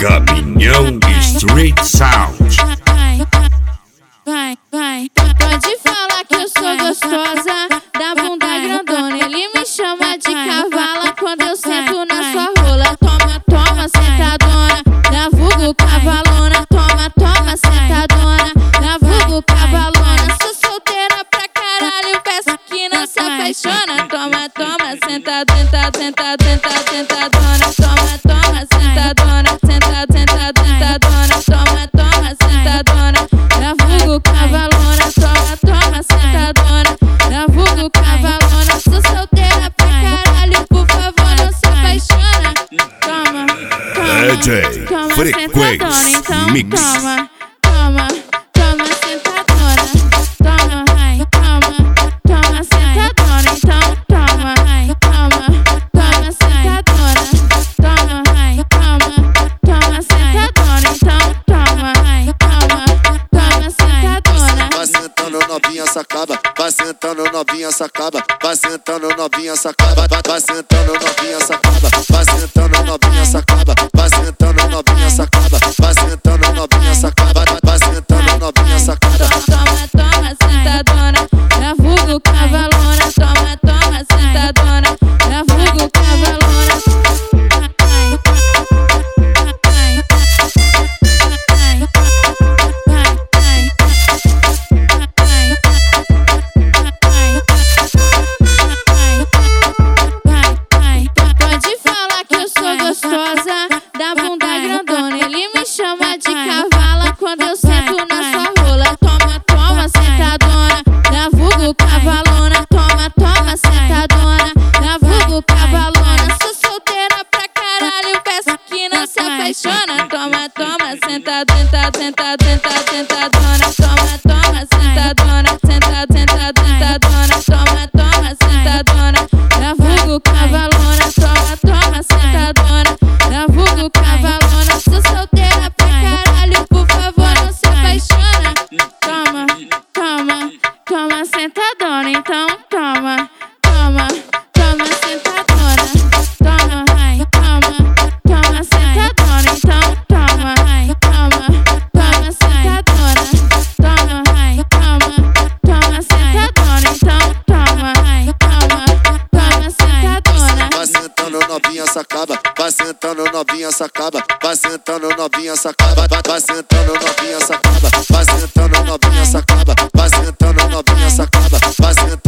Caminhão Street Sound. Vai. Pode falar que eu sou gostosa, da bunda grandona. Ele me chama de cavala quando eu sento na sua rola. Toma, sentadona, da vulgo cavalona. Toma, sentadona, da vulgo cavalona. Sou solteira pra caralho, peço que não se apaixona. Toma, sentadona. Toma, sentadona. Toma, sentadona, da vulgo cavalona. Toma, sentadona, da vulgo cavalona. Sou solteira pra caralho, por favor não se apaixona. Toma, DJ Frequência então Mix. Toma, sentadona. Toma, sentadona. Então toma, sentadona. Toma, sentadona. Então toma, sentadona. Vai sentando novinha sacaba, vai sentando novinha sacaba, vai sentando novinha sacaba, vai sentando novinha sacaba, vai sentando novinha sacaba, vai sentando novinha sacaba, vai sentando novinha sacaba, vai sentando novinha sacaba. Toma, sentadona, da vulgo cavalona. Toma, sentadona, da vulgo cavalona. Pode falar que eu sou gostosa, da bunda grandona. Ele me chama de cavala quando eu sento na sua rola. Toma, sentadona, da vulgo cavalona. Toma, sentadona, da vulgo cavalona. Sou solteira pra caralho, peço que não se apaixona. Toma, sentadona. Toma, sentadona. Toma, sentadona, da vulgo cavalona. Toma, sentadona, da vulgo cavalona. Sou solteira pra caralho, por favor não se apaixona. Toma, sentadona. Então toma, sentadona. Toma, sentadona. Então toma, sentadona. Toma, sentadona. Então toma, sentadona. Vai sentando novinha sacaba, vai sentando novinha sacaba, vai sentando novinha sacaba, vai sentando novinha sacaba, vai sentando novinha sacaba, vai sentando novinha sacaba, vai sentando